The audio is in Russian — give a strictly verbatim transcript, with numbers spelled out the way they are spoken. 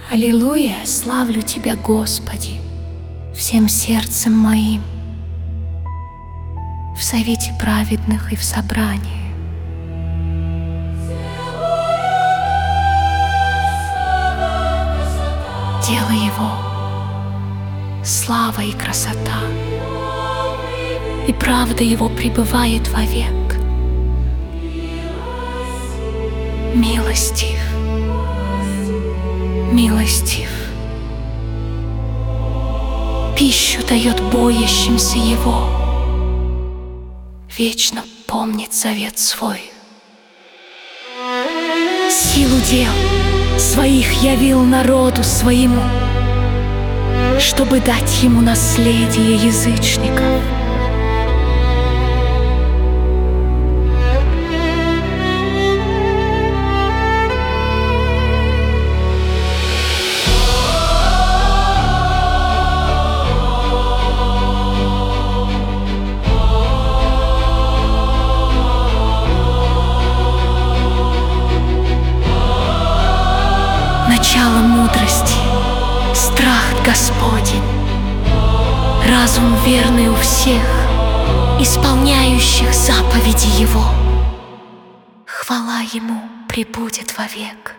Аллилуйя, славлю Тебя, Господи, всем сердцем моим, в совете праведных и в собрании. Дело Его — слава и красота, и правда Его пребывает вовек. Милостив, милостив, пищу дает боящимся Его, вечно помнит завет свой. Силу дел своих явил народу своему, чтобы дать ему наследие язычников. Начало мудрости — страх Господень, разум верный у всех, исполняющих заповеди Его. Хвала Ему пребудет вовек.